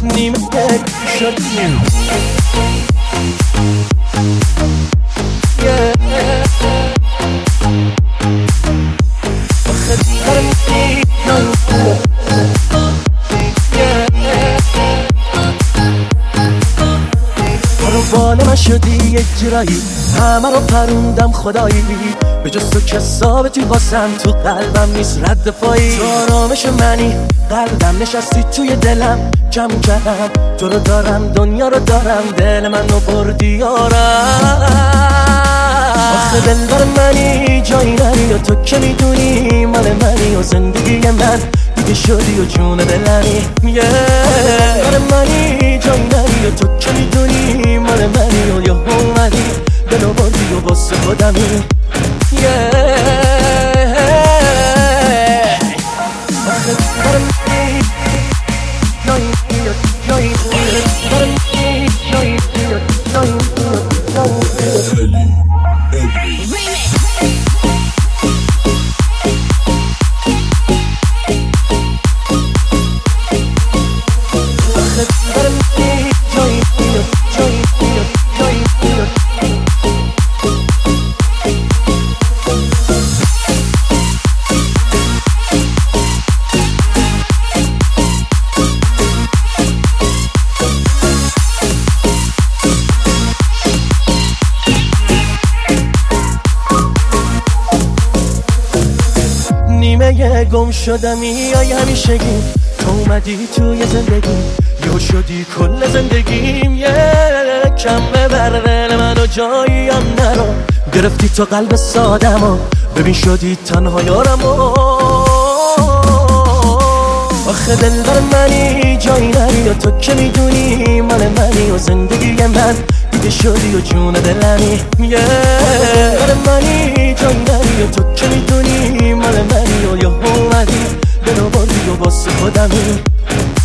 نیمه شدیم بال من شدی یک جرایی، همه رو پروندم خدایی، به جز تو که ثابتی واسم تو قلبم نیست رد پایی. تو آرامش منی، قلبم نشستی توی دلم، کم کردم تو رو دارم، دنیا رو دارم، دل منو بردی یارم. آخه دلبر منی، جایی نری و تو که میدونی مال منی و زندگی من دیگه شدی و جون دلمی. دلبر منی، جایی نری و تو که میدونی مال منی و یا اومدی دلو بردی و واسه خودمی. آخه دلبر منی، جایی نری نیمه گم شدمی یا همیشگی، تو اومدی توی زندگی یو شدی کل زندگیم. کم ببر دل منو جاییم نرو، گرفتی تو قلب سادمو، ببین شدی تنها یارمو. آخه دلبر منی، جایی نری و تو که میدونی مال منی و زندگی من دیگه شدی و جون دلمی. دلبر منی، جایی نری و تو که میدونی مال منی و یا اومدی دلو بردی و واسه خودمی.